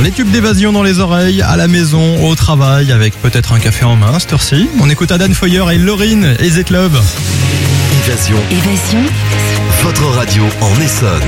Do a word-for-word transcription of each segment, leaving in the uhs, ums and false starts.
Les tubes d'évasion dans les oreilles, à la maison, au travail, avec peut-être un café en main, cette heure-ci. On écoute Adan Foyer et Laurine et Z Club. Évasion. Évasion. Votre radio en Essonne.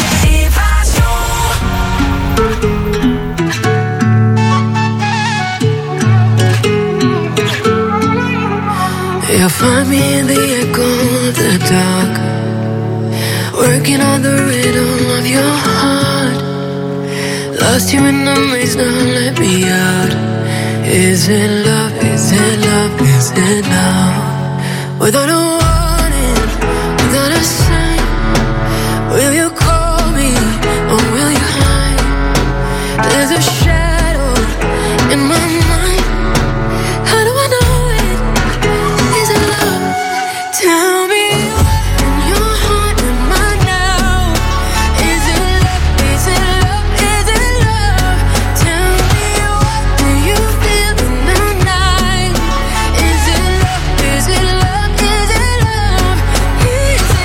You'll find me in the echo of the dark, working on the rhythm of your heart. Lost you in the maze, now let me out. Is it love, is it love, is it love? Without a warning, without a sign, will you call me or will you hide? There's a shadow in my mind. How do I know it? Is it love? Tell me what's in your heart and mine now. Is it love? Is it love? Is it love? Tell me what do you feel in the night? Is it love? Is it love? Is it love? Is it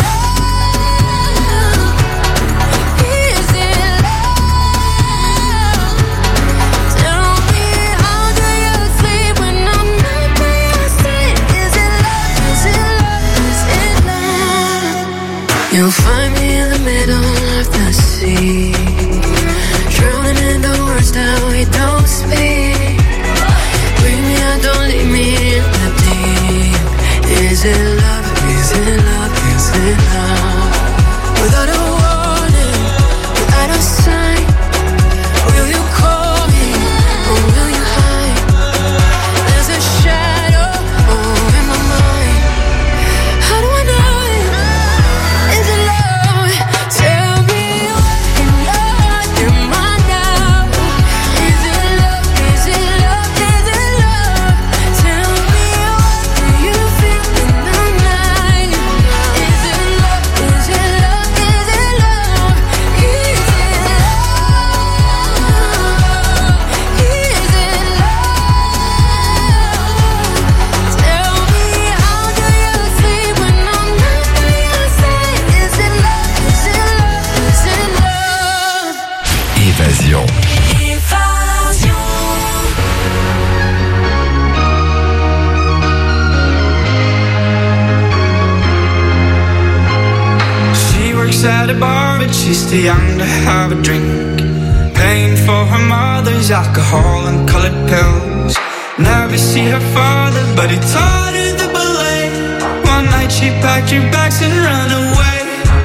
love? Is it love? Tell me how do you sleep when I'm not by your side? Is it love? Is it love? Is it love? You'll find me in the middle of the sea, drowning in the words that we don't speak. Bring me out, don't leave me in the deep. Is it love? Is it love? Is it love? Without a warning, without a sign, will you call me or will you hide? There's a shadow oh, in my mind. How do I know it? Is it love? Tell me what's in your heart and mine now. Is it love? Is it love? Is it love? Tell me what do you feel in the night? Is it love? Is it love? Is it love? Is it love? Is it love? Tell me how do you sleep when I'm not by your side? Is it love? Is it love? Is it love? Évasion. She works at a bar, but she's too young to have a drink. Paying for her mother's alcohol and colored pills. Never see her father, but he taught her the ballet. One night she packed her bags and ran away.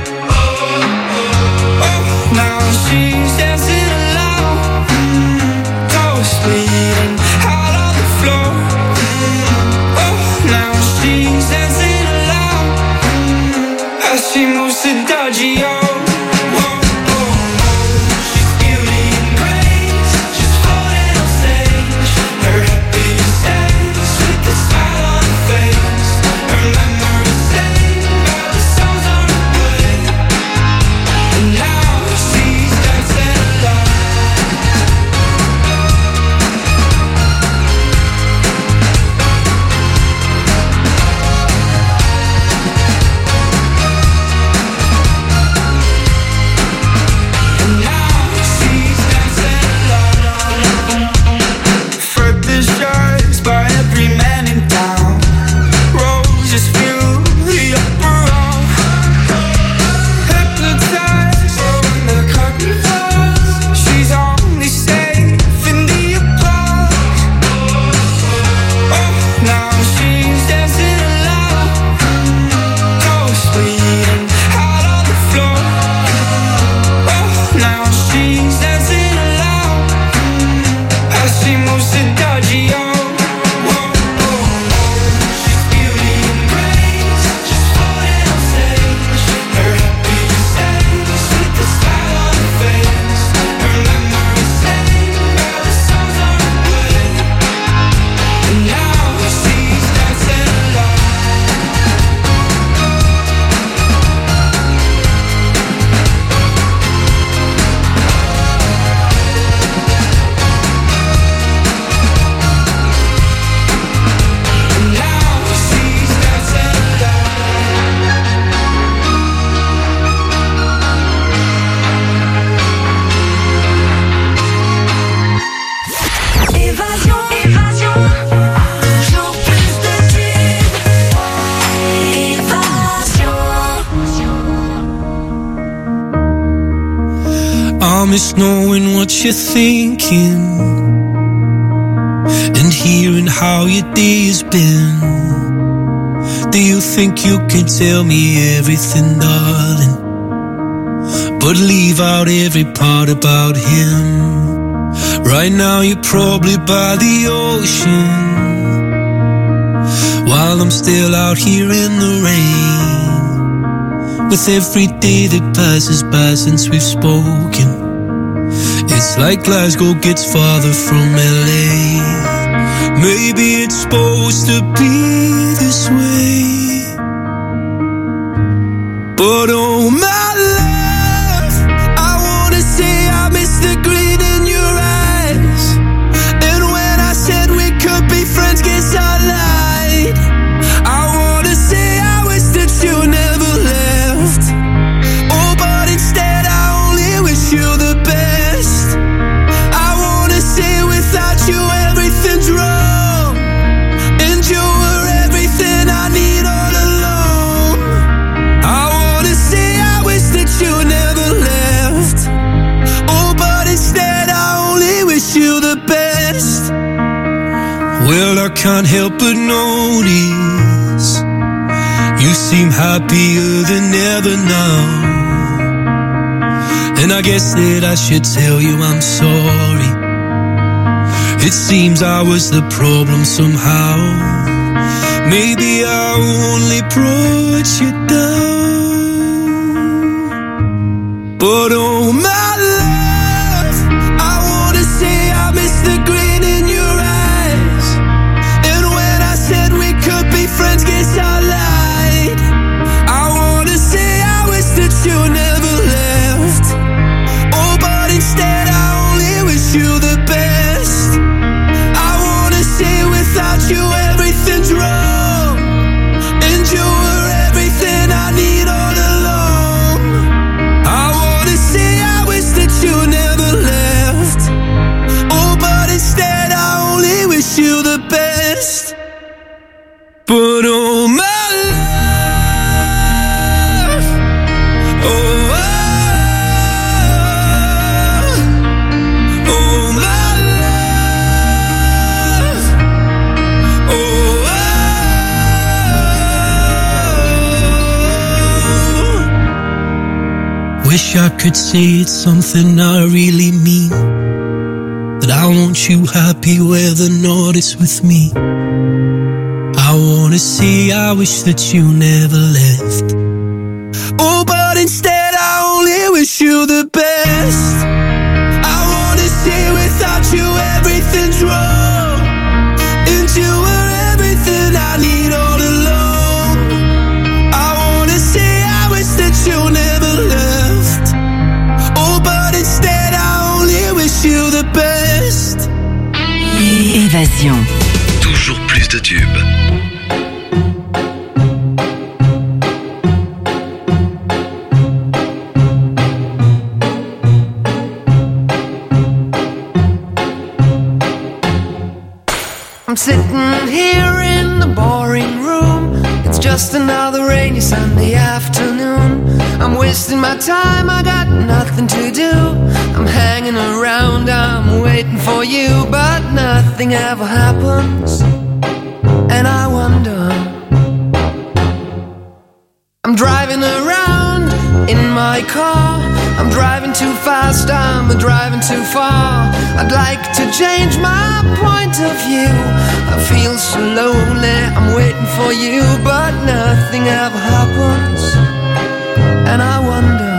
Oh, now she's dancing alone, mm, toes bleeding out on the floor. Mm, oh, now she's dancing alone, mm, as she moves to dodgy oh. Now she's dancing honest knowing what you're thinking and hearing how your day has been. Do you think you can tell me everything, darling, but leave out every part about him? Right now you're probably by the ocean, while I'm still out here in the rain. With every day that passes by since we've spoken, it's like Glasgow gets farther from L A. Maybe it's supposed to be this way, but oh my love, I wanna say I miss the green in your eyes. And when I said we could be friends, guess I lied. I wanna say I wish that you never left. Oh, but instead I only wish you the best. I wanna say without you everything's wrong, and you were everything I need all along. I wanna say I wish that you never left. Oh, but instead I only wish you the best. Well, I can't help but notice you seem happier than ever now, and I guess that I should tell you I'm sorry. It seems I was the problem somehow. Maybe I only brought you down, but oh my love, I wanna say I miss the green in your eyes. And when I said we could be friends, guess I lied. I wanna say I wish that you never left. Oh, but instead I only wish you the best. I wanna say without you everything's wrong, and you were everything I need all along. I wanna say I wish that you never left. Oh, but instead I only wish you the best. But oh my love, oh, oh, oh my love, oh, oh. Wish I could say it's something I really mean, that I want you happy whether or not it's with me. I wanna say I wish that you never left. Oh, but instead I only wish you the best. I wanna say without you everything's wrong, and you were everything I need all along. I wanna say I wish that you never left. Oh, but instead I only wish you the best. Évasion. Toujours plus de tubes. I'm sitting here in the boring room. It's just another rainy Sunday afternoon. I'm wasting my time, I got nothing to do. I'm hanging around, I'm waiting for you, but nothing ever happens, and I wonder. I'm driving around in my car. I'm driving too fast, I'm driving too far. I'd like to change my point of view. I feel so lonely, I'm waiting for you, but nothing ever happens, and I wonder.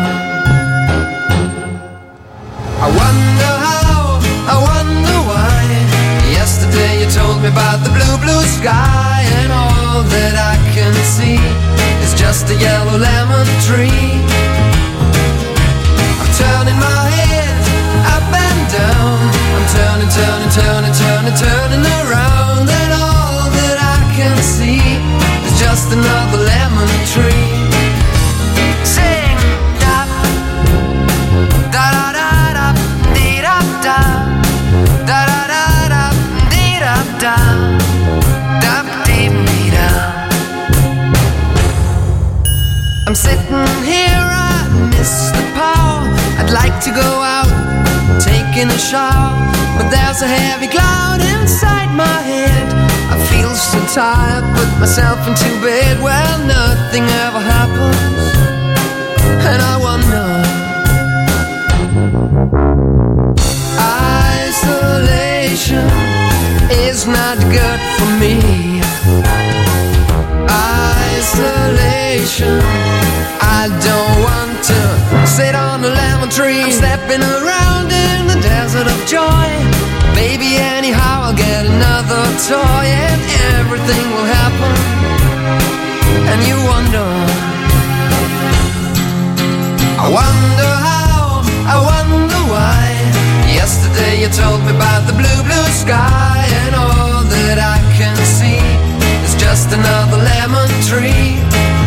I wonder how, I wonder why. Yesterday you told me about the blue, blue sky, and all that I can see is just a yellow lemon tree. I'm turning my head up and down. I'm turning, turning, turning, turning, turning around, and all that I can see is just another lemon tree. Sing da da da da da dee da da da da da da dee da da da dee dee da. I'm sitting here, I miss the power. I'd like to go out shout, but there's a heavy cloud inside my head. I feel so tired, put myself into bed. Well, nothing ever happens, and I wonder. Isolation is not good for me. Isolation, I don't want to sit on a lemon tree. I'm stepping around in the desert of joy. Maybe anyhow I'll get another toy and everything will happen. And you wonder, I wonder how, I wonder why. Yesterday you told me about the blue, blue sky, and all that I can see is just another lemon tree.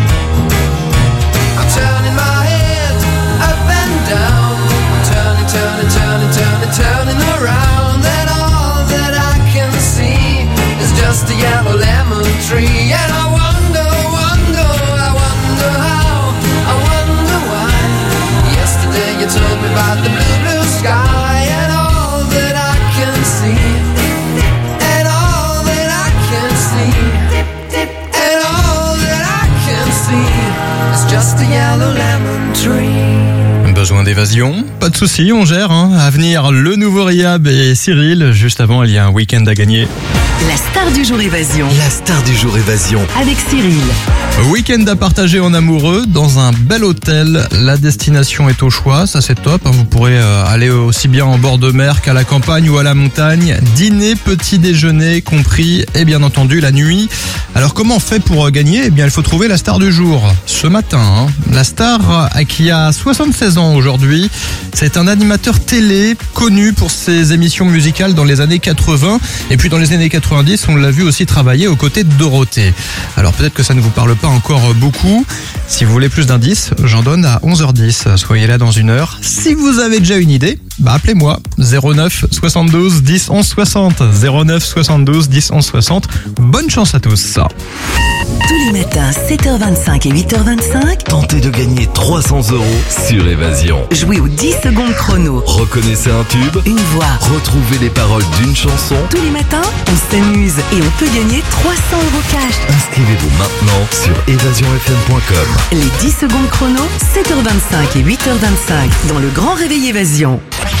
I'm turning my head up and down. I'm turning, turning, turning, turning, turning around, and all that I can see is just a yellow lemon tree. And I wonder, wonder, I wonder how, I wonder why. Yesterday you told me about the blue, blue sky, and all that I can see, and all that I can see, and all that I can see is just a yellow lemon tree. Besoin d'évasion? Pas de souci, on gère. Hein. À venir, le nouveau Riyab et Cyril. Juste avant, il y a un week-end à gagner. La star du jour évasion. La star du jour évasion. Avec Cyril. Week-end à partager en amoureux dans un bel hôtel. La destination est au choix, ça c'est top. Vous pourrez aller aussi bien en bord de mer qu'à la campagne ou à la montagne. Dîner, petit déjeuner compris et bien entendu la nuit. Alors comment on fait pour gagner? Eh bien il faut trouver la star du jour. Ce matin, hein, la star qui a soixante-seize ans aujourd'hui, c'est un animateur télé connu pour ses émissions musicales dans les années quatre-vingts. Et puis dans les années quatre-vingt-dix, on l'a vu aussi travailler aux côtés de Dorothée. Alors peut-être que ça ne vous parle pas encore beaucoup. Si vous voulez plus d'indices, j'en donne à onze heures dix. Soyez là dans une heure. Si vous avez déjà une idée, bah appelez-moi zéro neuf soixante-douze dix onze soixante. zéro neuf soixante-douze dix onze soixante. Bonne chance à tous. Tous les matins, sept heures vingt-cinq et huit heures vingt-cinq. Tentez de gagner trois cents euros sur Évasion. Jouez aux dix secondes chrono. Reconnaissez un tube, Une voix. retrouvez les paroles d'une chanson. Tous les matins, on s'amuse et on peut gagner trois cents euros cash. Inscrivez-vous maintenant sur évasion f m point com. Les dix secondes chrono, sept heures vingt-cinq et huit heures vingt-cinq dans le Grand Réveil Évasion.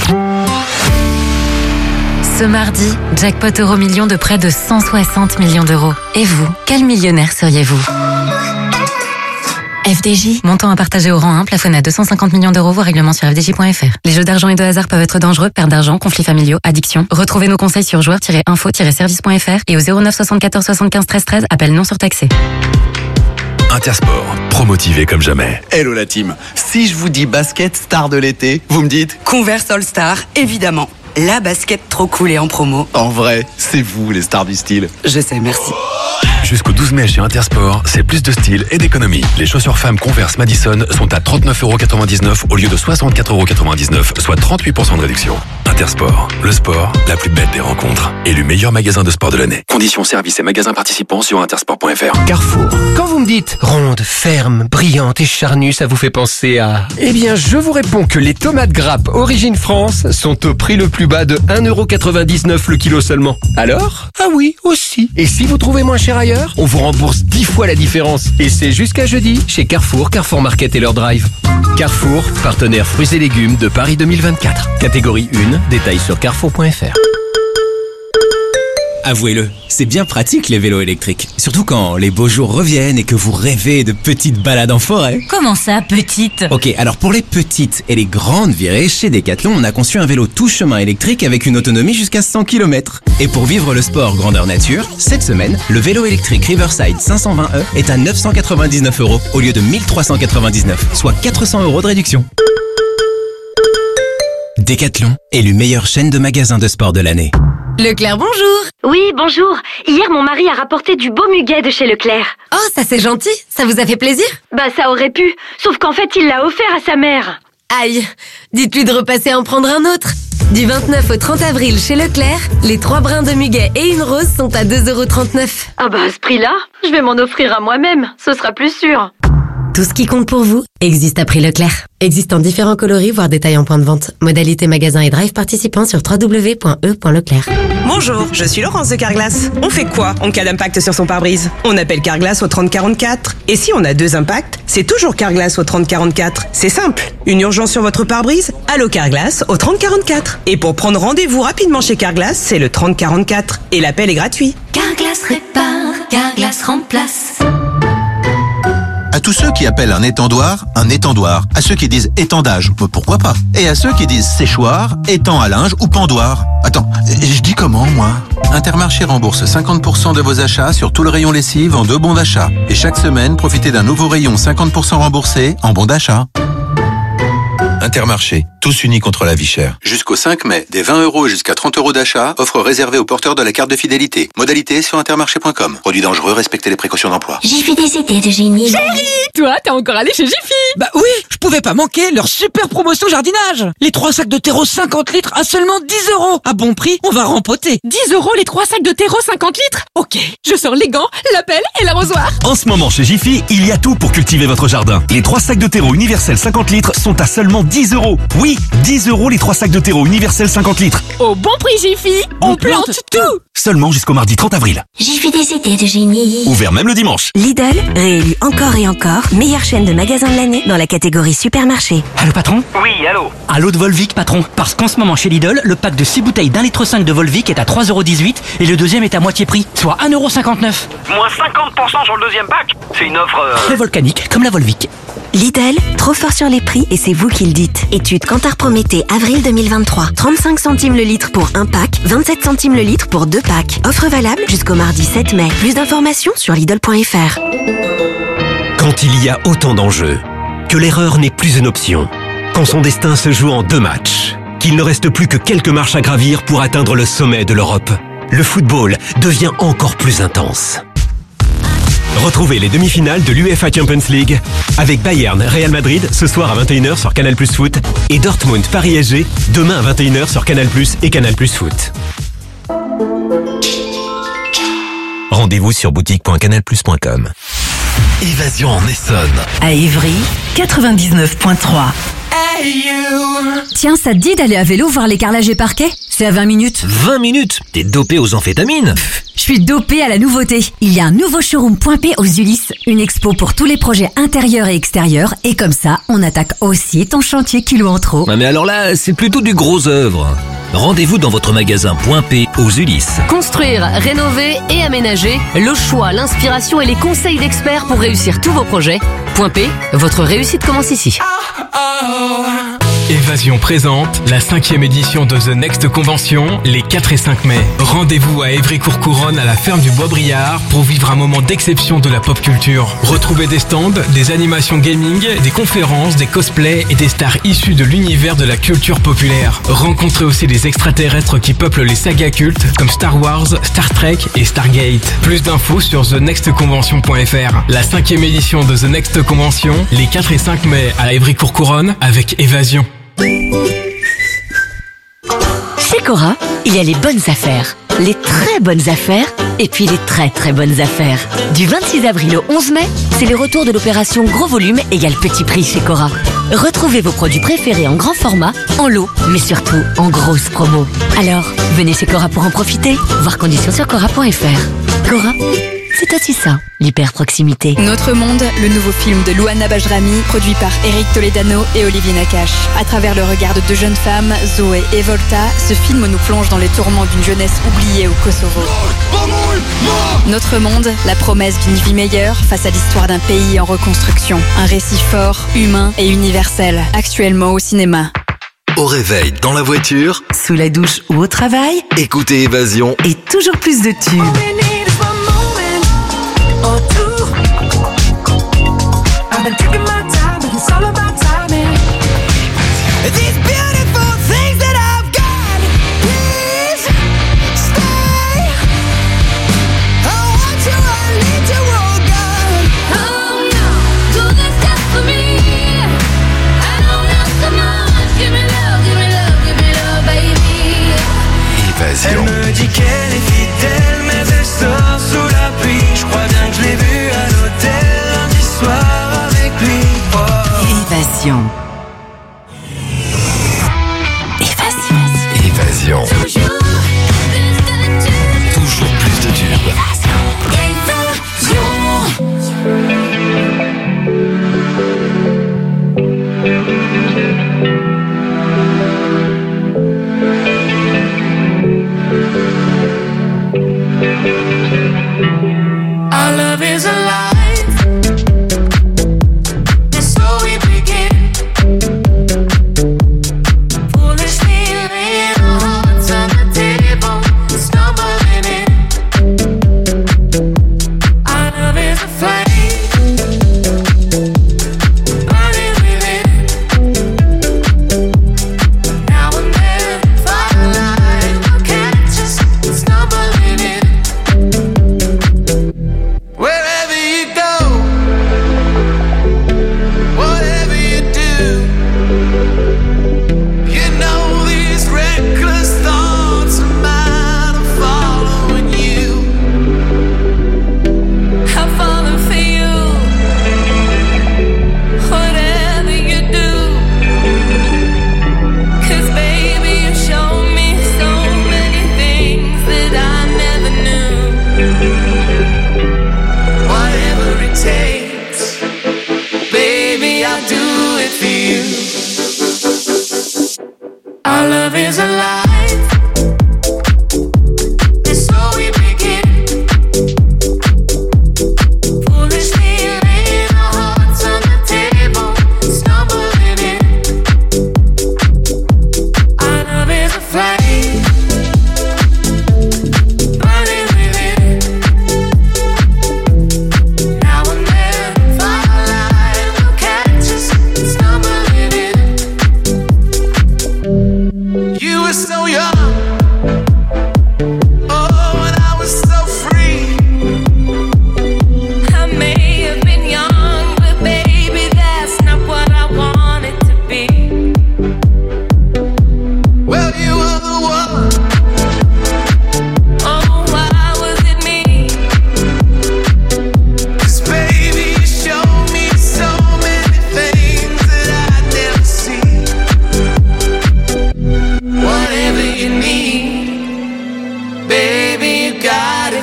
Ce mardi, jackpot euro million de près de cent soixante millions d'euros. Et vous, quel millionnaire seriez-vous? F D J, montant à partager au rang un, plafonné à deux cent cinquante millions d'euros, voire règlement sur f d j point f r. Les jeux d'argent et de hasard peuvent être dangereux, perte d'argent, conflits familiaux, addiction. Retrouvez nos conseils sur joueurs tiret info tiret service point f r et au zéro neuf soixante-quatorze soixante-quinze treize treize, appel non surtaxé. Intersport, promotivé comme jamais. Hello la team, si je vous dis basket star de l'été, vous me dites? Converse All Star, évidemment. La basket trop cool et en promo. En vrai, c'est vous les stars du style. Je sais, merci. Jusqu'au douze mai chez Intersport, c'est plus de style et d'économie. Les chaussures femmes Converse Madison sont à trente-neuf euros quatre-vingt-dix-neuf au lieu de soixante-quatre euros quatre-vingt-dix-neuf, soit trente-huit pour cent de réduction. Intersport, le sport, la plus belle des rencontres. Élu meilleur magasin de sport de l'année. Conditions, services et magasins participants sur intersport point f r. Carrefour. Quand vous me dites ronde, ferme, brillante et charnue, ça vous fait penser à... Eh bien, je vous réponds que les tomates grappes Origine France sont au prix le plus bas de un euro quatre-vingt-dix-neuf le kilo seulement. Alors? Ah oui, aussi. Et si vous trouvez moins cher ailleurs, on vous rembourse dix fois la différence. Et c'est jusqu'à jeudi chez Carrefour, Carrefour Market et leur drive. Carrefour, partenaire fruits et légumes de Paris deux mille vingt-quatre. Catégorie un, détails sur carrefour point f r. Avouez-le, c'est bien pratique les vélos électriques. Surtout quand les beaux jours reviennent et que vous rêvez de petites balades en forêt. Comment ça, petite? Ok, alors pour les petites et les grandes virées, chez Decathlon, on a conçu un vélo tout chemin électrique avec une autonomie jusqu'à cent kilomètres. Et pour vivre le sport grandeur nature, cette semaine, le vélo électrique Riverside cinq cent vingt E est à neuf cent quatre-vingt-dix-neuf euros au lieu de mille trois cent quatre-vingt-dix-neuf, soit quatre cents euros de réduction. Decathlon, élu meilleure chaîne de magasins de sport de l'année. Leclerc, bonjour. Oui, bonjour. Hier, mon mari a rapporté du beau muguet de chez Leclerc. Oh, ça c'est gentil. Ça vous a fait plaisir? Bah, ça aurait pu. Sauf qu'en fait, il l'a offert à sa mère. Aïe. Dites-lui de repasser en prendre un autre. Du vingt-neuf au trente avril chez Leclerc, les trois brins de muguet et une rose sont à deux euros trente-neuf. Ah bah, à ce prix-là, je vais m'en offrir à moi-même. Ce sera plus sûr. Tout ce qui compte pour vous existe à prix Leclerc. Existe en différents coloris, voire détails en point de vente. Modalité magasin et drive participants sur w w w point e point leclerc. Bonjour, je suis Laurence de Carglass. On fait quoi en cas d'impact sur son pare-brise? On appelle Carglass au trente quarante-quatre. Et si on a deux impacts, c'est toujours Carglass au trente quarante-quatre. C'est simple. Une urgence sur votre pare-brise? Allô Carglass au trente quarante-quatre. Et pour prendre rendez-vous rapidement chez Carglass, c'est le trente quarante-quatre. Et l'appel est gratuit. Carglass répare, Carglass remplace. À tous ceux qui appellent un étendoir, un étendoir. À ceux qui disent étendage, pourquoi pas. Et à ceux qui disent séchoir, étang à linge ou pendoir. Attends, je dis comment, moi? Intermarché rembourse cinquante pour cent de vos achats sur tout le rayon lessive en deux bons d'achat. Et chaque semaine, profitez d'un nouveau rayon cinquante pour cent remboursé en bons d'achat. Intermarché, tous unis contre la vie chère. Jusqu'au cinq mai, des vingt euros jusqu'à trente euros d'achat, offre réservée aux porteurs de la carte de fidélité. Modalité sur intermarché point com. Produit dangereux, respectez les précautions d'emploi. Jiffy des idées de génie. Chérie, toi, t'es encore allé chez Jiffy? Bah oui, je pouvais pas manquer leur super promotion jardinage. Les trois sacs de terreau cinquante litres à seulement dix euros. À bon prix, on va rempoter. dix euros les trois sacs de terreau cinquante litres? Ok, je sors les gants, la pelle et l'arrosoir. En ce moment chez Jiffy, il y a tout pour cultiver votre jardin. Les trois sacs de terreau universel cinquante litres sont à seulement dix euros. Oui, dix euros les trois sacs de terreau universel cinquante litres. Au bon prix Jiffy, on, on plante, plante tout. Seulement jusqu'au mardi trente avril. Jiffy des idées de génie. Ouvert même le dimanche. Lidl, réélu encore et encore, meilleure chaîne de magasins de l'année dans la catégorie supermarché. Allô patron? Oui, allô. Allô de Volvic patron. Parce qu'en ce moment chez Lidl, le pack de six bouteilles d'un litre cinq de Volvic est à trois euros dix-huit et le deuxième est à moitié prix, soit un euro cinquante-neuf. Moins cinquante pour cent sur le deuxième pack? C'est une offre... Euh... Très volcanique, comme la Volvic. Lidl, trop fort sur les prix et c'est vous qui le dites. Étude Kantar Prométhée, avril deux mille vingt-trois. trente-cinq centimes le litre pour un pack, vingt-sept centimes le litre pour deux packs. Offre valable jusqu'au mardi sept mai. Plus d'informations sur Lidl point f r. Quand il y a autant d'enjeux, que l'erreur n'est plus une option, quand son destin se joue en deux matchs, qu'il ne reste plus que quelques marches à gravir pour atteindre le sommet de l'Europe, le football devient encore plus intense. Retrouvez les demi-finales de l'UEFA Champions League avec Bayern Real Madrid ce soir à vingt et une heures sur Canal plus Foot et Dortmund Paris S G demain à vingt et une heures sur Canal plus et Canal plus Foot. Rendez-vous sur boutique point canal plus point com. Évasion en Essonne. À Évry, quatre-vingt-dix-neuf point trois. Hey you. Tiens, ça te dit d'aller à vélo voir les carrelages et parquets? C'est à vingt minutes. vingt minutes? T'es dopé aux amphétamines? Je suis dopé à la nouveauté. Il y a un nouveau showroom point P aux Ulysses. Une expo pour tous les projets intérieurs et extérieurs. Et comme ça, on attaque aussi ton chantier kilo en trop. Ah mais alors là, c'est plutôt du gros œuvre. Rendez-vous dans votre magasin point P aux Ulysses. Construire, rénover et aménager. Le choix, l'inspiration et les conseils d'experts pour réussir tous vos projets. Point P, votre réussite commence ici. Évasion présente la cinquième édition de The Next Convention les quatre et cinq mai. Rendez-vous à Évry-Courcouronne à la ferme du Bois-Briard pour vivre un moment d'exception de la pop culture. Retrouvez des stands, des animations gaming, des conférences, des cosplays et des stars issues de l'univers de la culture populaire. Rencontrez aussi les extraterrestres qui peuplent les sagas cultes comme Star Wars, Star Trek et Stargate. Plus d'infos sur the next convention point f r. La cinquième édition de The Next Convention les quatre et cinq mai à Évry-Courcouronne avec Évasion. Chez Cora, il y a les bonnes affaires, les très bonnes affaires et puis les très très bonnes affaires. Du vingt-six avril au onze mai, c'est le retour de l'opération Gros Volume égale Petit Prix chez Cora. Retrouvez vos produits préférés en grand format, en lot, mais surtout en grosse promo. Alors, venez chez Cora pour en profiter. Voir conditions sur cora point f r. Cora, c'est aussi ça, l'hyper proximité. Notre Monde, le nouveau film de Louana Bajrami, produit par Eric Toledano et Olivier Nakache. À travers le regard de deux jeunes femmes, Zoé et Volta, ce film nous plonge dans les tourments d'une jeunesse oubliée au Kosovo. Notre Monde, la promesse d'une vie meilleure face à l'histoire d'un pays en reconstruction. Un récit fort, humain et universel, actuellement au cinéma. Au réveil, dans la voiture, sous la douche ou au travail, écoutez Évasion et toujours plus de tubes. I've been taking my time, but it's all about timing. These beautiful things that I've got, please stay. I want you, I need you, oh God. Oh no, do this just for me. I don't ask so much. Give me love, give me love, give me love, baby. Évasion. Elle me dit qu'elle est fidèle, mais elle sort sous la pluie. Je crois bien que je l'ai vue à l'hôtel lundi soir avec lui.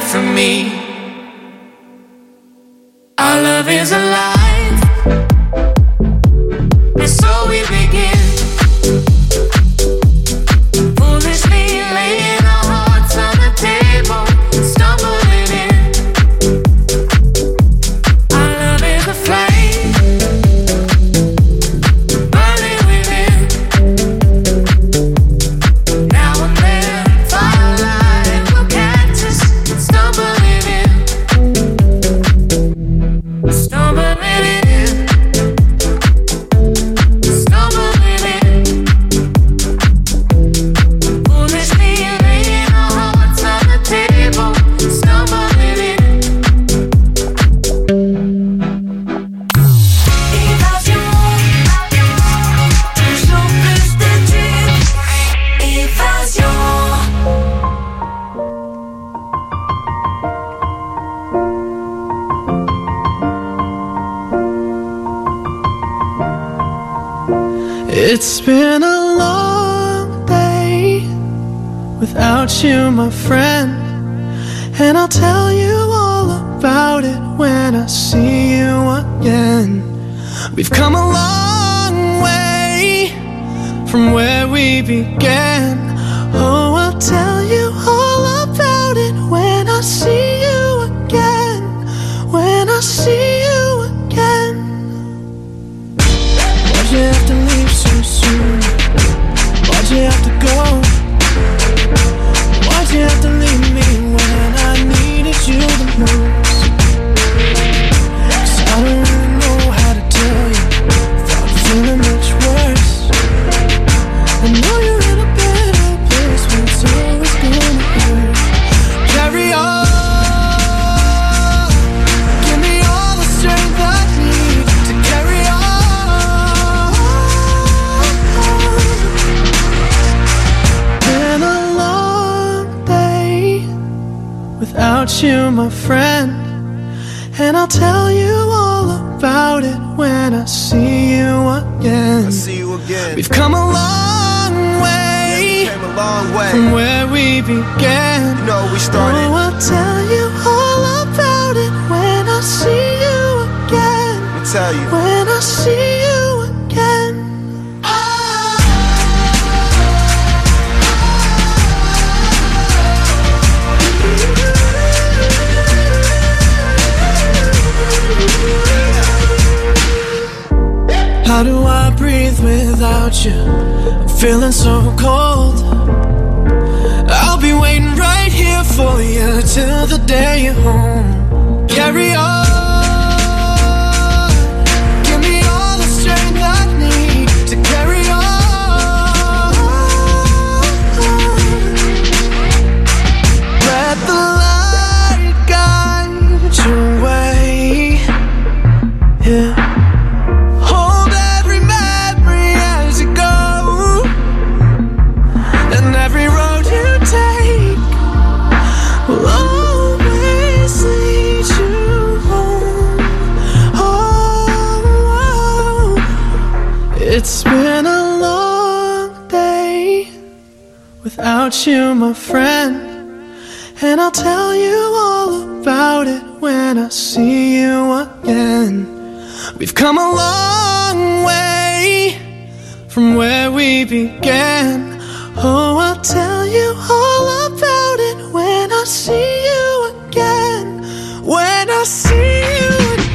from me. Our love is alive, and so we begin. Foolishly laying our hearts on the table, stumbling in. Our love is a flame, burning within. Now and then, firelight will catch us, stumbling in. Stumbling in, stumbling in. Foolishly laying our hearts on the table, stumbling in. Évasion, toujours plus de tubes. Évasion. It's been a long day without you, my friend, and I'll tell you all about it when I see you again. We've come a long way from where we began. Oh, I'll tell you all about it when I see you again. When I see you again. Why'd you have to leave so soon? Why'd you have to go? Why'd you have to leave me when I needed you the most? 'Cause I don't really know how to tell you without feeling much worse. I know you're in a better place when it's always gonna hurt. Carry on. Give me all the strength I need to carry on. Been a long day without you, my friend, and I'll tell you all about it when I see you again. I see you again. We've come a long way, yeah, we came a long way from where we began. You know we started. Oh, I'll tell you all about it when I see you again. Let me tell you. When I see you again. How do I breathe without you? I'm feeling so cold. I'll be waiting right here for you till the day you're home. Carry on. Give me all the strength I need to carry on. Let the light guide your way. Yeah. Hold every memory as you go, and every road you take will always lead you home. Oh, it's been a long day without you, my friend, and I'll tell you all about it when I see you again. We've come a long way from where we began. Oh, I'll tell you all about it when I see you again. When I see you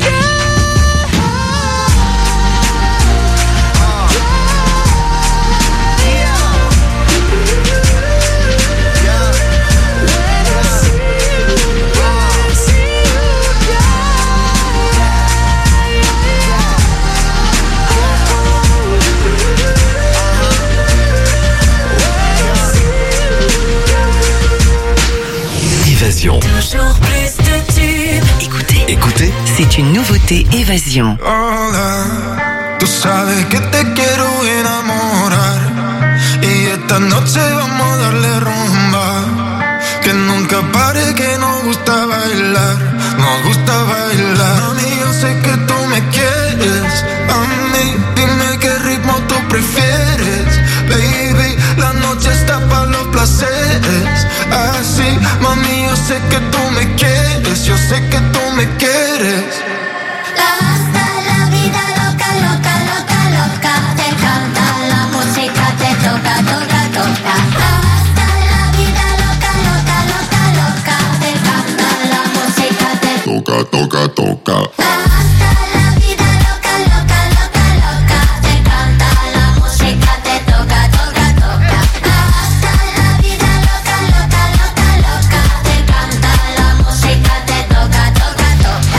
Évasion. Toujours plus de tubes. Écoutez, écoutez, C'est une nouveauté Évasion. Hola, tú sabes que te quiero enamorar y esta noche vamos a darle rumba. Que nunca pare, que nos gusta bailar, nos gusta bailar. Mami, yo sé que tú me quieres, a mí dime qué ritmo tú prefieres. Baby, la noche está para los placeres, así, mami, yo yo sé que tú me quieres, yo sé que tú me quieres. Hasta la vida loca, loca, loca, loca. Te canta la música, te toca, toca, toca. Hasta la vida loca, loca, loca, loca. Te canta la música, te toca, toca, toca. Hasta la vida loca, loca, loca, loca. Te canta la música, te toca, toca, toca. Hasta la vida loca, loca, loca, loca. Te canta la música, te toca, toca, toca.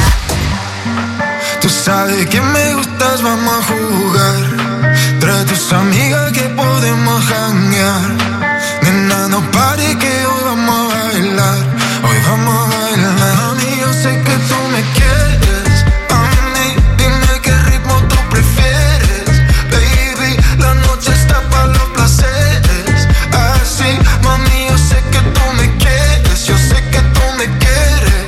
Tú sabes que me gustas, vamos a jugar. Trae tus amigas que podemos janguear. Nena, no pare que hoy vamos a bailar. Hoy vamos a bailar. Mami, yo sé que tú me quieres. Mami, dime qué ritmo tú prefieres. Baby, la noche está para los placeres. Así, mami, yo sé que tú me quieres. Yo sé que tú me quieres.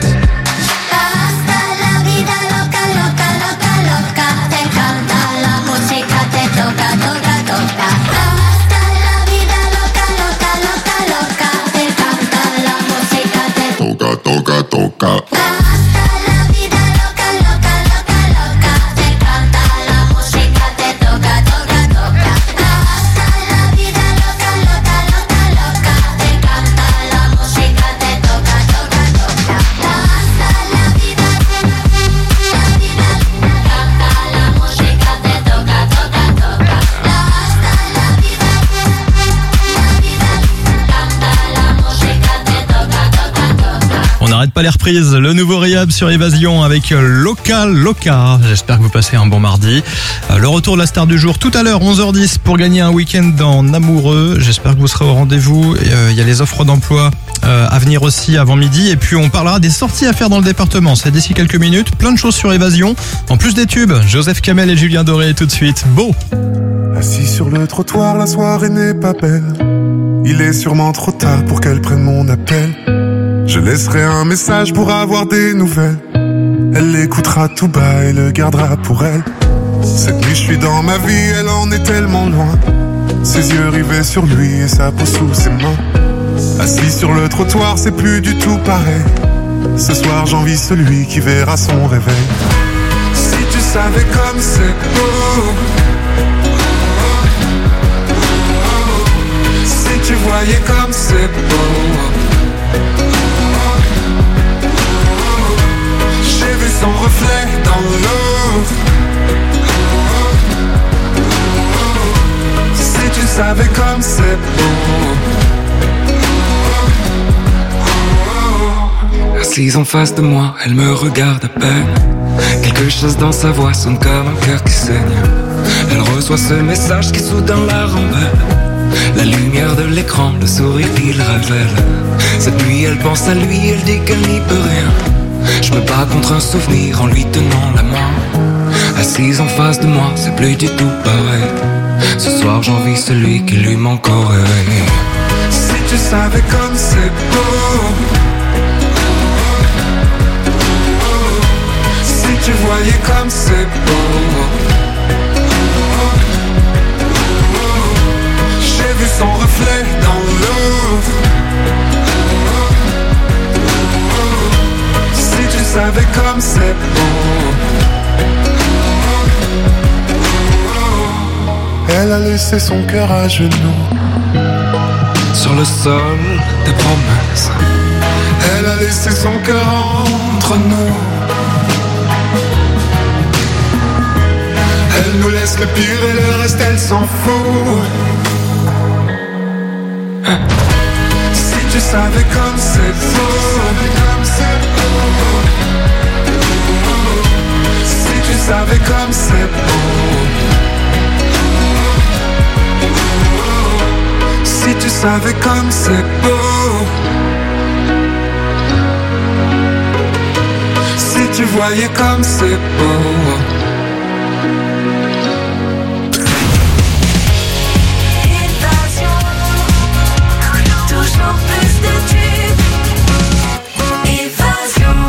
Hasta la vida loca, loca, loca, loca. Te canta la música, te toca, toca, toca. Hasta la vida loca, loca, loca, loca. Te canta la música, te toca, toca, toca. Hasta la vida loca, loca, loca, loca. Te canta la música, te toca, toca, toca. Hasta la vida loca, loca, loca, loca. Te canta la música, te toca, toca, toca. Hasta la vida, la vida, canta la música, te toca, toca, toca. Hasta la vida, la vida, canta la música, te toca, toca, toca. On n'arrête pas les reprises, le nouveau Rehab sur Évasion avec Loca Loca. J'espère que vous passez un bon mardi. Le retour de la star du jour tout à l'heure, onze heures dix, pour gagner un week-end en amoureux. J'espère que vous serez au rendez-vous. Il y a les offres d'emploi à venir aussi avant midi. Et puis on parlera des sorties à faire dans le département. C'est d'ici quelques minutes. Plein de choses sur Évasion. En plus des tubes, Joseph Kamel et Julien Doré tout de suite. Beau. Assis sur le trottoir, la soirée n'est pas belle. Il est sûrement trop tard pour qu'elle prenne mon appel. Je laisserai un message pour avoir des nouvelles. Elle l'écoutera tout bas et le gardera pour elle. Cette nuit je suis dans ma vie, elle en est tellement loin. Ses yeux rivés sur lui et sa peau sous ses mains. Assis sur le trottoir, c'est plus du tout pareil. Ce soir j'envie celui qui verra son réveil. Si tu savais comme c'est beau. Si tu voyais comme c'est beau. J'ai vu son reflet dans l'eau. Si tu savais comme c'est beau. Assise en face de moi, elle me regarde à peine. Quelque chose dans sa voix sonne comme un cœur qui saigne. Elle reçoit ce message qui soudain la rend belle. La lumière de l'écran, le sourire qu'il révèle. Cette nuit elle pense à lui, elle dit qu'elle n'y peut rien. Je me bats contre un souvenir en lui tenant la main. Assise en face de moi, c'est plus du tout pareil. Ce soir j'envie celui qui lui manque au réveil. Si tu savais comme c'est beau. Si tu voyais comme c'est beau. J'ai vu son reflet dans l'eau. Si tu savais comme c'est beau. Elle a laissé son cœur à genoux sur le sol des promesses. Elle a laissé son cœur entre nous. Elle nous laisse le pire et le reste elle s'en fout. Si tu savais comme c'est beau. Si tu savais comme c'est beau. Si tu savais comme c'est beau. Si tu voyais comme c'est beau. Toujours plus de tubes. Évasion.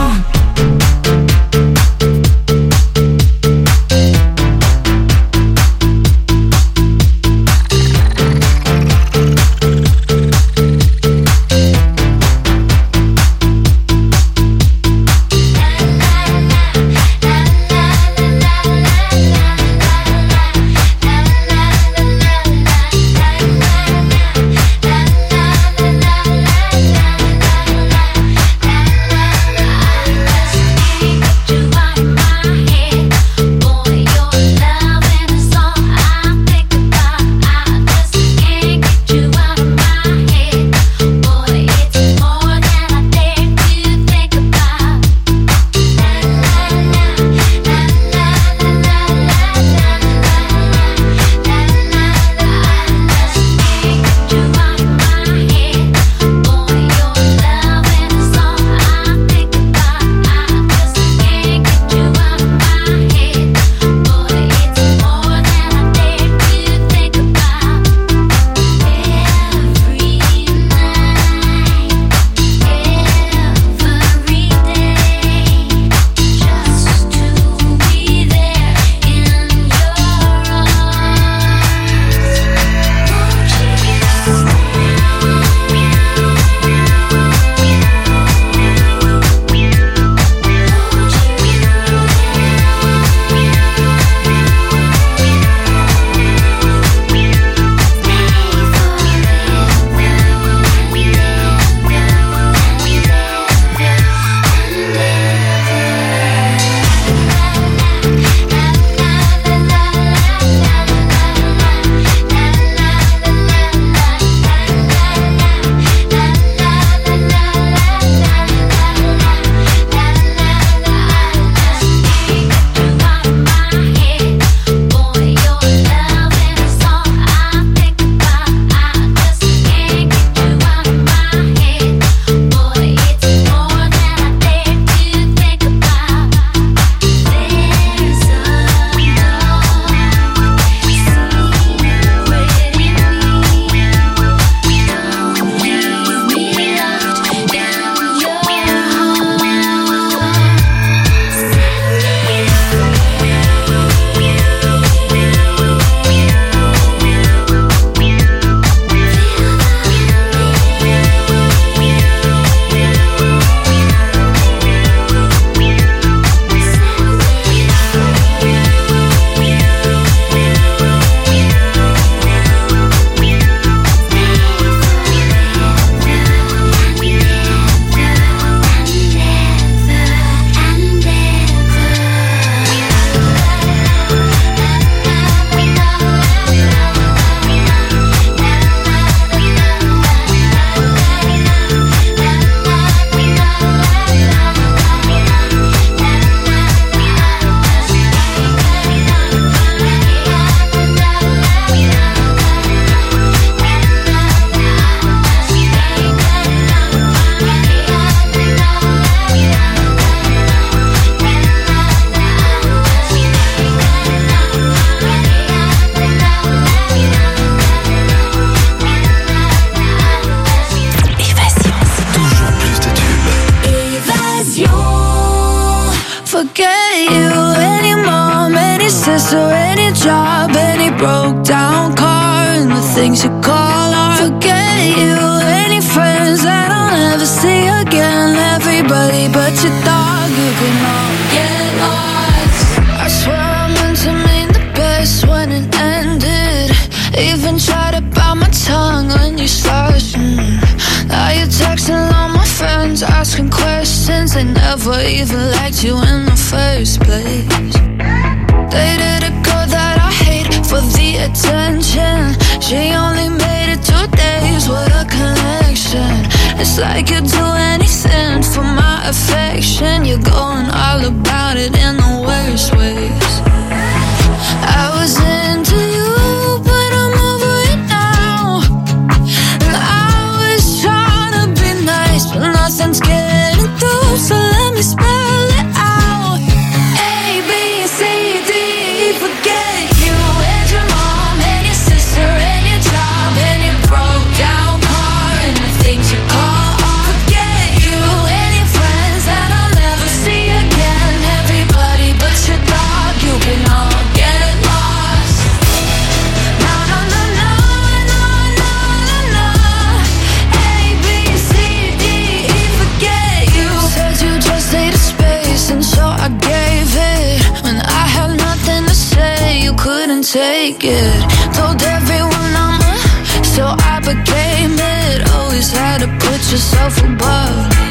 things you call art. Forget you, any friends that I'll never see again. Everybody but your dog, you can all get lost. I swear I meant to mean the best when it ended. Even tried to bite my tongue when you started. Mm. Now you're texting all my friends, asking questions. They never even liked you in the first place. Dated a girl that I hate for the attention. She only made it two days, what a connection. It's like you'd do anything for my affection. You're going all about it in the worst ways. I was into you, but I'm over it now. And I was trying to be nice, but nothing's getting through, so let me spell it out. A, B, C, D, E, forget you and your mom and your sister and your job and your broke down car and the things you call art. Forget you and your friends that I'll never see again. Everybody but your dog, you can all get lost. No, no, no, no, no, no, no, no. A, B, C, D, E, forget you. Said you just needed space and so I gave it. When I had nothing to say, you couldn't take it. Told everyone I'm a, so I became it. Always had to put yourself above me.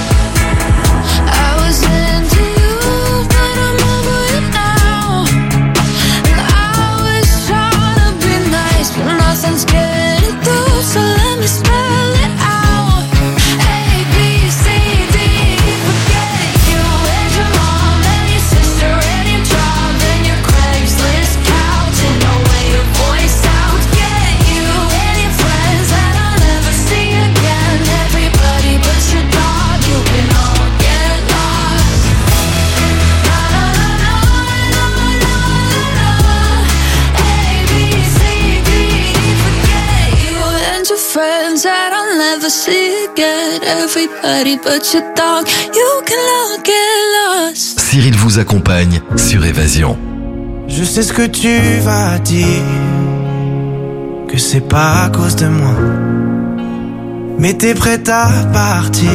I was into you, but I'm over it now. And I was trying to be nice, but nothing's getting through, so let me spell it out. A, B, C, D, E, forget you and your mom and your sister and your job and your Craigslist couch and the way your voice sounds. Get you and your friends that I'll never see again. Everybody but your dog, you can all get lost. No, no, no, no, no, no, no, no. A, B, C, D, E, forget you and your friends that I'll never see again. Everybody but your dog, you can all get lost. Cyril vous accompagne sur Évasion. Je sais ce que tu vas dire, que c'est pas à cause de moi, mais t'es prête à partir,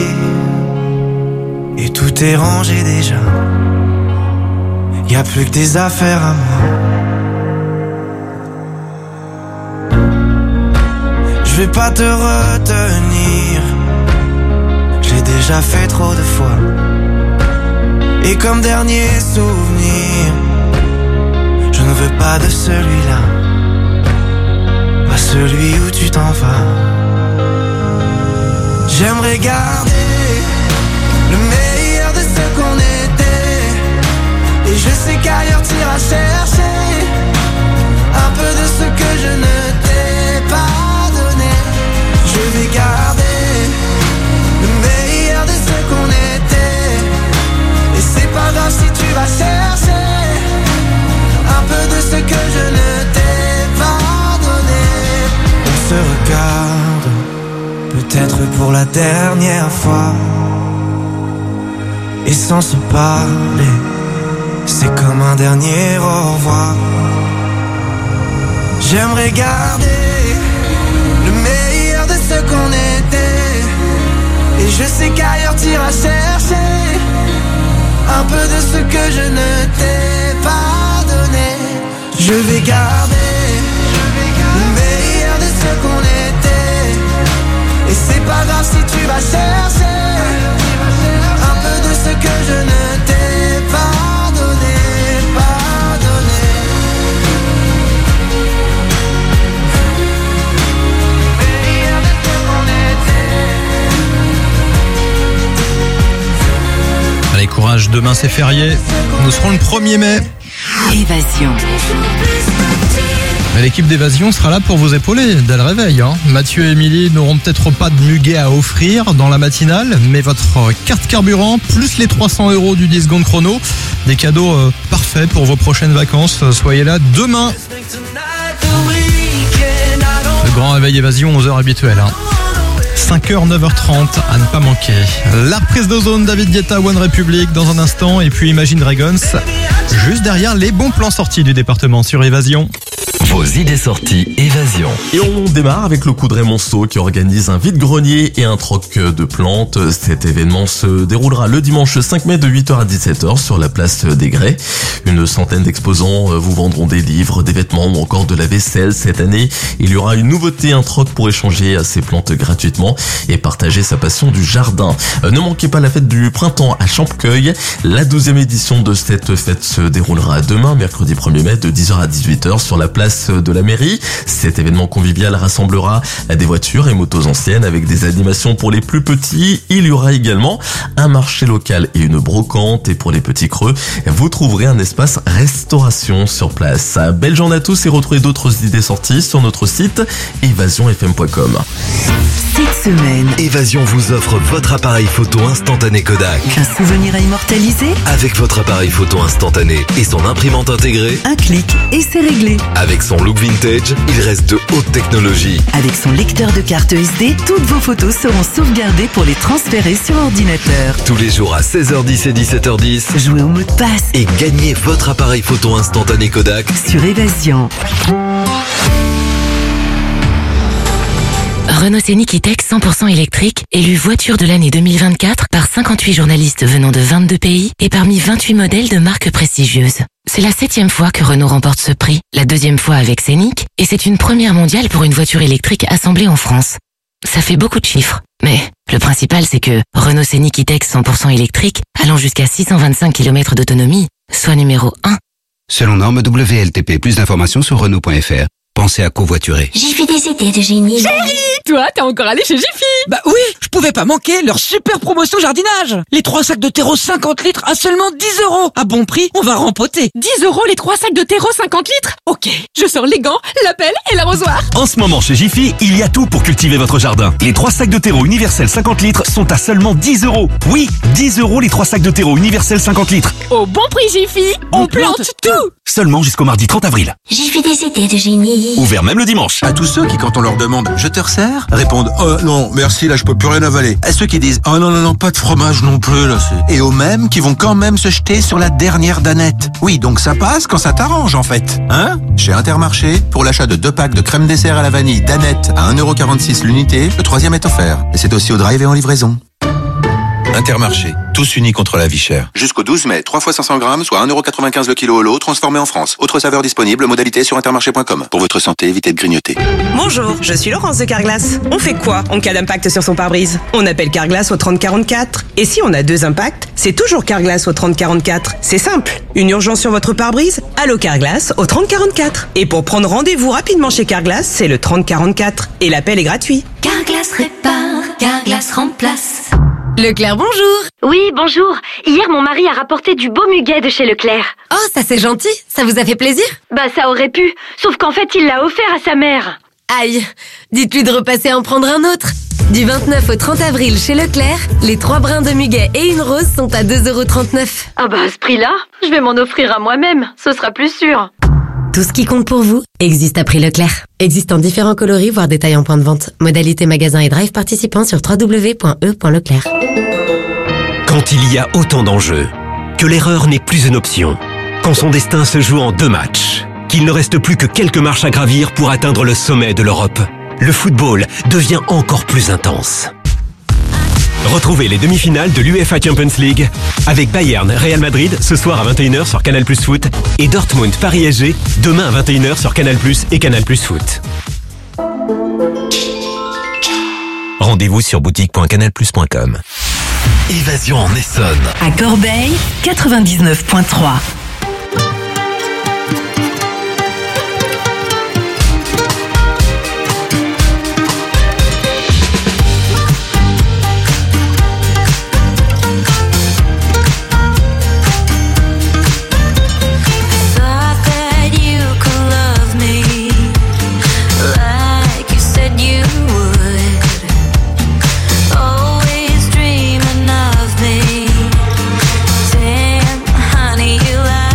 et tout est rangé déjà. Y a plus que des affaires à moi. Je vais pas te retenir, j'ai déjà fait trop de fois. Et comme dernier souvenir, je ne veux pas de celui-là, pas celui où tu t'en vas. J'aimerais garder le meilleur de ce qu'on était, et je sais qu'ailleurs t'iras chercher un peu de ce que je ne t'ai pas donné. Je vais garder le meilleur de ce qu'on était, et c'est pas grave si tu vas chercher un peu de ce que je ne t'ai pas donné. On se regarde, peut-être pour la dernière fois, et sans se parler, c'est comme un dernier au revoir. J'aimerais garder le meilleur de ce qu'on était, et je sais qu'ailleurs t'iras chercher un peu de ce que je ne t'ai pas donné. Je vais garder le meilleur de ce qu'on était, et c'est pas grave si tu vas chercher un peu de ce que je ne t'ai pas donné, pas donné. Meilleur de ce qu'on était. Allez, courage, demain c'est férié. Nous serons le premier mai. Évasion. Mais l'équipe d'Évasion sera là pour vous épauler dès le réveil. Hein. Mathieu et Émilie n'auront peut-être pas de muguet à offrir dans la matinale, mais votre carte carburant plus les trois cents euros du dix secondes chrono, des cadeaux euh, parfaits pour vos prochaines vacances. Soyez là demain. Le grand réveil Évasion, onze heures habituel. Hein. cinq heures, neuf heures trente, à ne pas manquer. La reprise de zone, David Guetta, One Republic dans un instant, et puis Imagine Dragons juste derrière les bons plans sortis du département sur Évasion. Vos idées sorties Évasion. Et on démarre avec le coup de Monceau qui organise un vide-grenier et un troc de plantes. Cet événement se déroulera le dimanche cinq mai de huit heures à dix-sept heures sur la place des Grès. Une centaine d'exposants vous vendront des livres, des vêtements ou encore de la vaisselle. Cette année, il y aura une nouveauté, un troc pour échanger ces plantes gratuitement et partager sa passion du jardin. Ne manquez pas la fête du printemps à Champcueil. La douzième édition de cette fête se déroulera demain, mercredi premier mai de dix heures à dix-huit heures sur la place de la mairie. Cet événement convivial rassemblera des voitures et motos anciennes avec des animations pour les plus petits. Il y aura également un marché local et une brocante. Et pour les petits creux, vous trouverez un espace restauration sur place. Belle journée à tous et retrouvez d'autres idées sorties sur notre site évasion f m point com. Cette semaine, Évasion vous offre votre appareil photo instantané Kodak. un souvenir à immortaliser, Avec votre appareil photo instantané et son imprimante intégrée, un clic et c'est réglé. avec son look vintage, il reste de haute technologie. Avec son lecteur de carte S D, toutes vos photos seront sauvegardées pour les transférer sur ordinateur. Tous les jours à seize heures dix et dix-sept heures dix. Jouez au mot de passe Et gagnez votre appareil photo instantané Kodak. sur Évasion. Renault Scénic E-Tech cent pour cent électrique, élu voiture de l'année deux mille vingt-quatre par cinquante-huit journalistes venant de vingt-deux pays et parmi vingt-huit modèles de marques prestigieuses. C'est la septième fois que Renault remporte ce prix, la deuxième fois avec Scénic, et c'est une première mondiale pour une voiture électrique assemblée en France. Ça fait beaucoup de chiffres, mais le principal c'est que Renault Scénic E-Tech cent pour cent électrique, allant jusqu'à six cent vingt-cinq kilomètres d'autonomie, soit numéro un. Selon norme W L T P, plus d'informations sur Renault point F R. Pensez à covoiturer. J'ai fait des idées de génie. Chérie, toi, t'es encore allé chez Jiffy? Bah oui, je pouvais pas manquer leur super promotion jardinage. Les trois sacs de terreau cinquante litres à seulement dix euros. À bon prix, on va rempoter. dix euros les trois sacs de terreau cinquante litres? Ok, je sors les gants, la pelle et l'arrosoir. En ce moment chez Jiffy, il y a tout pour cultiver votre jardin. Les trois sacs de terreau universel cinquante litres sont à seulement dix euros. Oui, dix euros les trois sacs de terreau universel cinquante litres. Au bon prix Jiffy, on, on plante, plante tout. Seulement jusqu'au mardi trente avril. J'ai fait des idées de génie. Ouvert même le dimanche. À tous ceux qui, quand on leur demande « Je te resserre ?» répondent « Oh non, merci, là je peux plus rien avaler ». À ceux qui disent « Oh non, non, non, pas de fromage non plus, là c'est... » Et aux mêmes qui vont quand même se jeter sur la dernière danette. Oui, donc ça passe quand ça t'arrange en fait. Hein ? Chez Intermarché, pour l'achat de deux packs de crème dessert à la vanille danette à un euro quarante-six l'unité, le troisième est offert. Et c'est aussi au drive et en livraison. Intermarché, tous unis contre la vie chère. Jusqu'au douze mai, trois fois cinq cents grammes, soit un euro quatre-vingt-quinze le kilo au lot, transformé en France. Autre saveur disponible, modalité sur intermarché point com. Pour votre santé, évitez de grignoter. Bonjour, je suis Laurence de Carglass. On fait quoi en cas d'impact sur son pare-brise? On appelle Carglass au trente quarante-quatre. Et si on a deux impacts, c'est toujours Carglass au trente quarante-quatre. C'est simple. Une urgence sur votre pare-brise? Allô Carglass au trente quarante-quatre. Et pour prendre rendez-vous rapidement chez Carglass, c'est le trente quarante-quatre. Et l'appel est gratuit. Carglass répare, Carglass remplace. Leclerc, bonjour. Oui, bonjour. Hier, mon mari a rapporté du beau muguet de chez Leclerc. Oh, ça c'est gentil. Ça vous a fait plaisir? Bah, ça aurait pu. Sauf qu'en fait, il l'a offert à sa mère. Aïe. Dites-lui de repasser en prendre un autre. Du vingt-neuf au trente avril chez Leclerc, les trois brins de muguet et une rose sont à deux euros trente-neuf. Ah bah, à ce prix-là, je vais m'en offrir à moi-même. Ce sera plus sûr. Tout ce qui compte pour vous existe à prix Leclerc. Existe en différents coloris, voire détails en point de vente. Modalité magasin et drive participant sur w w w point e point leclerc. Quand il y a autant d'enjeux, que l'erreur n'est plus une option, quand son destin se joue en deux matchs, qu'il ne reste plus que quelques marches à gravir pour atteindre le sommet de l'Europe, le football devient encore plus intense. Retrouvez les demi-finales de l'U E F A Champions League avec Bayern Real Madrid ce soir à vingt et une heures sur Canal Plus Foot et Dortmund Paris S G demain à vingt et une heures sur Canal Plus et Canal Plus Foot. Rendez-vous sur boutique point canal plus point com. Évasion en Essonne. À Corbeil, quatre-vingt-dix-neuf point trois. Always dreaming of me. Damn, honey, you lie.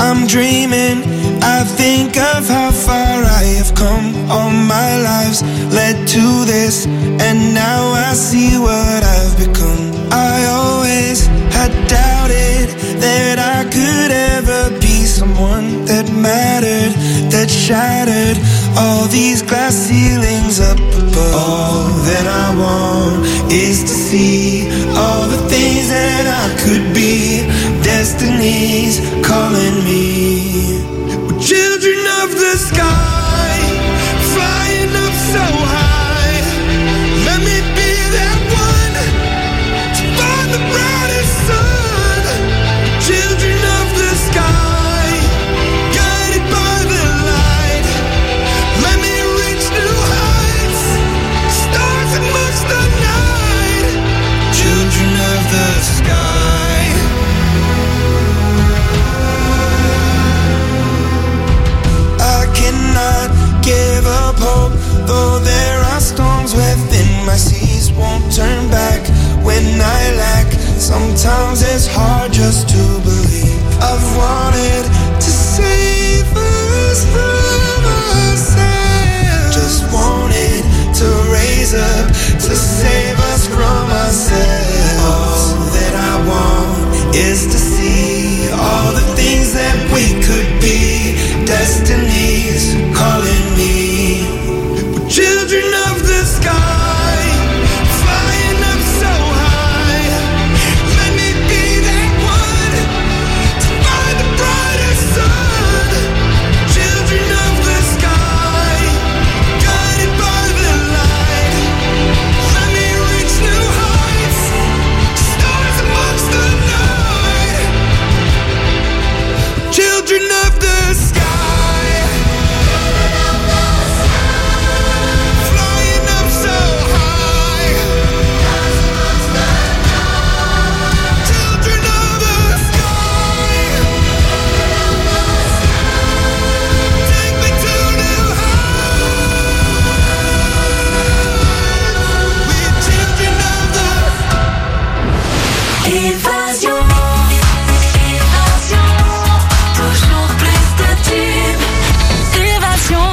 I'm dreaming, I think of how far I have come. All my lives led to this, and now I see what I've become. I always had doubted that I could ever be someone that mattered, that shattered all these glass ceilings up above. All that I want is to see all the things that I could be. Destiny's calling me. We're children of the sky, flying up so high. Let me be that one to find the brightest sun. Children of the sky, guided by the light. Let me reach new heights, stars amongst the night. Children of the sky. I cannot give up hope, though there are storms within my seas. Won't turn back when I lack. Sometimes it's hard just to believe. I've wanted to save us from ourselves. Just wanted to raise up to save us from ourselves. All that I want is to see all the things that we could be. Destiny's calling me. We're children of the sky, flying up so high. Let me be that one to find the brightest sun. Children of the sky, guided by the light. Let me reach new heights, stars amongst the night. Children of the sky. Évasion, évasion, toujours plus de tubes. Évasion.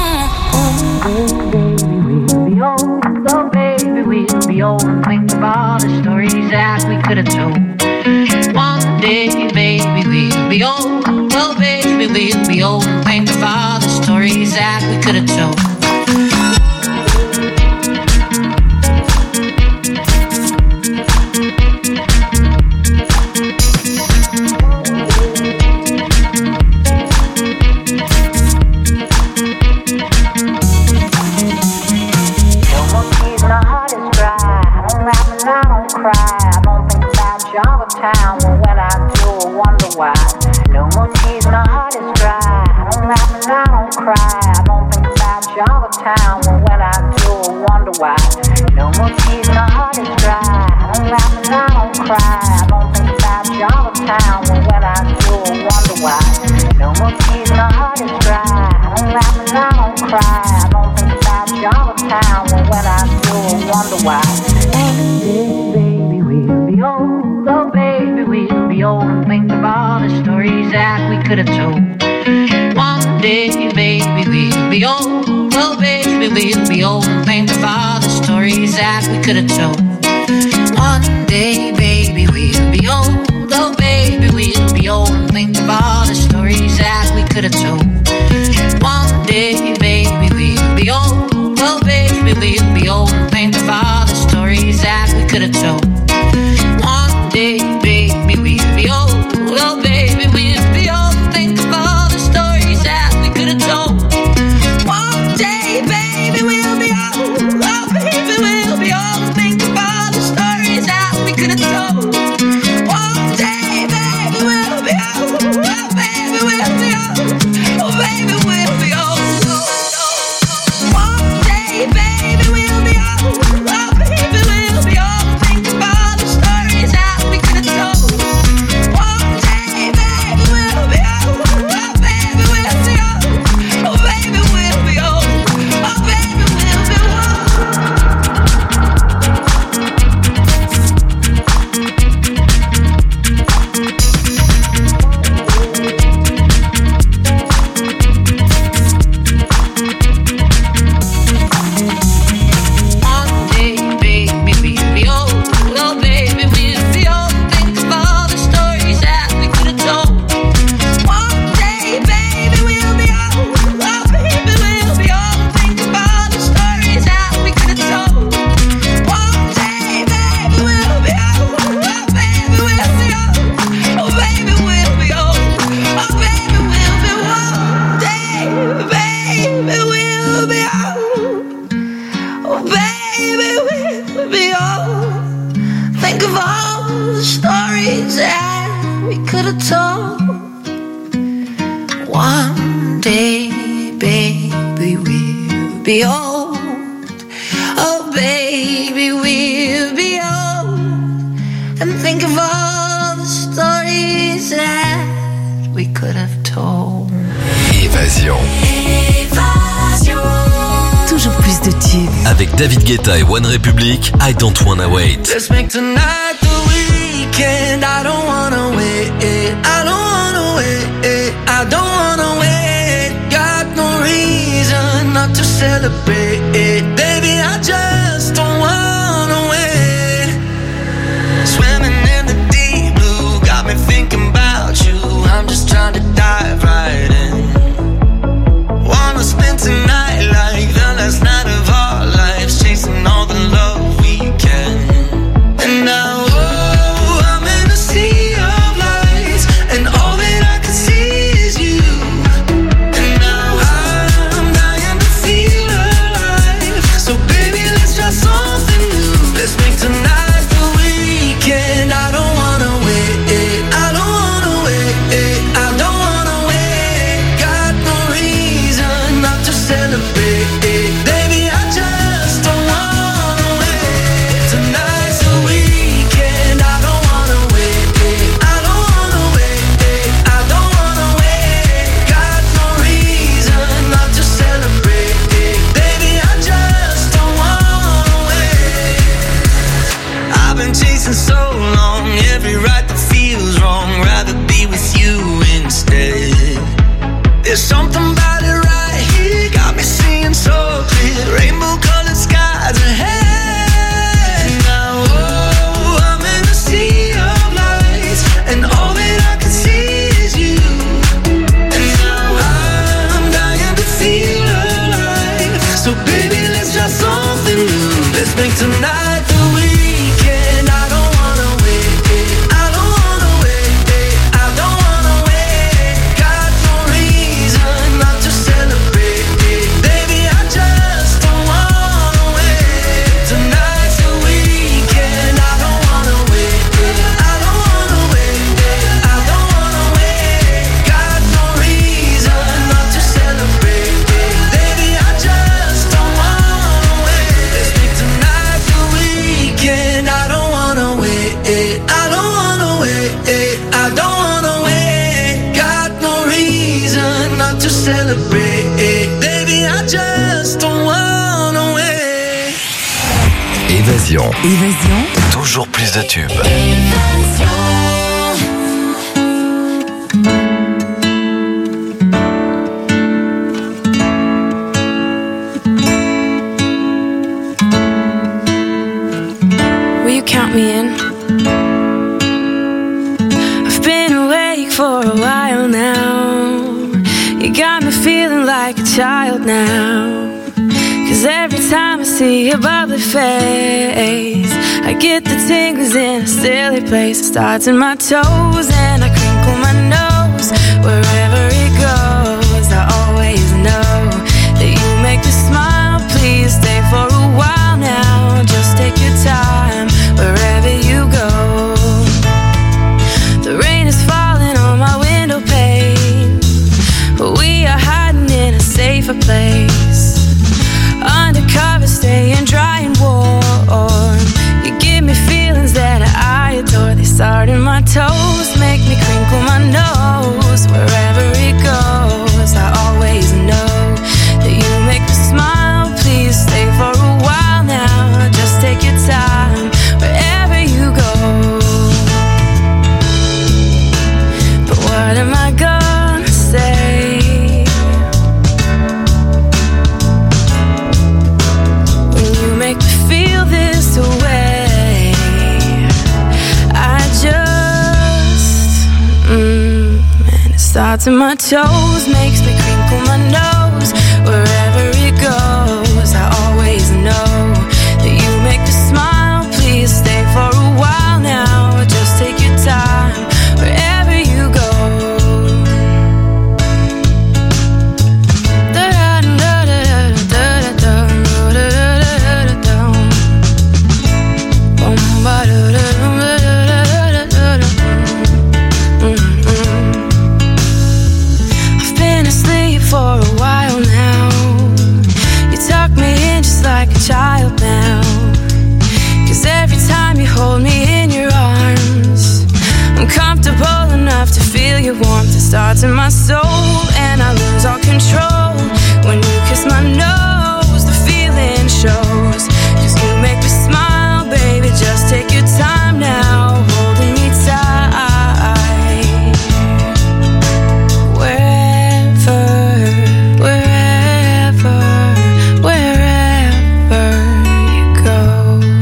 Oh baby, we'll be old and think of all the stories that we could have told. One day, baby, we'll be old. Oh baby, we'll be old and think of all the stories that we could have told. Town, well, when I do, I wonder why. No more tears, my heart is dry. I don't laugh and I don't cry. I don't think about you all the time. Well, when I do, I wonder why. No more tears, my heart is dry. I don't laugh and I don't cry. I don't think about you all the time. Well, when I do, I wonder why. No more tears, my heart is dry. I don't laugh and I don't cry. I don't think about you all the time. Well, when I do, I wonder why. One day, baby, we'll be old. Oh baby, we'll be old and think of all the stories that we could have told. One day, baby, we'll be old. Oh baby, we'll be old and think of all the stories that we could have told. One day, baby, we'll be old. Oh baby, we'll be old and think of all the stories that we could have told. One day, baby, we'll be old. Oh baby, we'll be old and think of all the stories that we could have told. Day, baby, we'll be old. Oh, baby, we'll be old. Think of all the stories that we could have told. One day, baby, we'll be old. Oh, baby, we'll be old. Think of all the stories that we could have told. One day, baby, we'll be old. Oh, baby, we'll be old. Oh, baby, we'll be old. One day, baby, we'll be old. baby, we'll be old. Think of all the stories that we could have told. One day, baby, we'll be old. Oh, baby, we'll be old. And think of all the stories that we could have told. Évasion. Évasion. Toujours plus de tubes. Avec David Guetta et One Republic, I Don't Wanna Wait. Let's make tonight the weekend. I don't wanna wait. I don't wanna wait. I don't wanna wait. Got no reason not to celebrate. Baby, I just don't wanna wait. Swimming in the deep blue got me thinking about you. I'm just trying to dive right in. Wanna spend tonight like the last night of our lives, chasing all the love we can. And now, oh, I'm in a sea of lights, and all that I can see is you. And now I'm dying to feel alive. So baby, let's try something new. Let's make tonight the weekend. I don't wanna wait. I don't wanna wait. I don't wanna wait. Got no reason not to celebrate. Baby, I just don't wanna wait. Tonight's the weekend. I don't wanna wait. I don't wanna wait. I don't wanna wait. Got no reason not to celebrate. Baby, I just don't wanna wait. I've been chasing so long, every right that feels wrong. Rather be with you instead. There's something about it right here, got me seeing so clear. Rainbow colored skies ahead. Now, oh, I'm in a sea of lights, and all that I can see is you. And now I'm dying to feel alive. So baby, let's try something new. Let's make tonight the weekend. I don't wanna wait. I don't wanna wait. I don't wanna wait. Got no reason not to celebrate. Baby, I just don't wanna wait. Tonight's the weekend. I don't wanna wait. I don't wanna wait. I don't wanna wait. Got no reason not to celebrate. Baby, I just don't wanna wait. Let's make tonight the weekend. I don't wanna wait. I don't wanna wait. I don't wanna wait. Got no reason not to celebrate. Baby, I just don't wanna wait. Évasion. Évasion. Toujours plus de tubes. Will you count me in? I've been awake for a while now. You got me feeling like a child now. Cause every time I see your bubbly face, I get the tingles in a silly place. It starts in my toes and I crinkle my nose. Wherever it goes, I always know that you make me smile. Please stay for a while now. Just take your time wherever you go. The rain is falling on my window pane, but we are hiding in a safer place. Undercover, staying dry and warm. You give me feelings that I adore. They start in my toes, make me crinkle my nose. Wherever it goes, I always know that you make me smile. Please stay for a while now. Just take your time wherever you go. But what am I gonna say? Make me feel this way. I just, mm, and it starts in my toes, makes me crinkle my nose. Wherever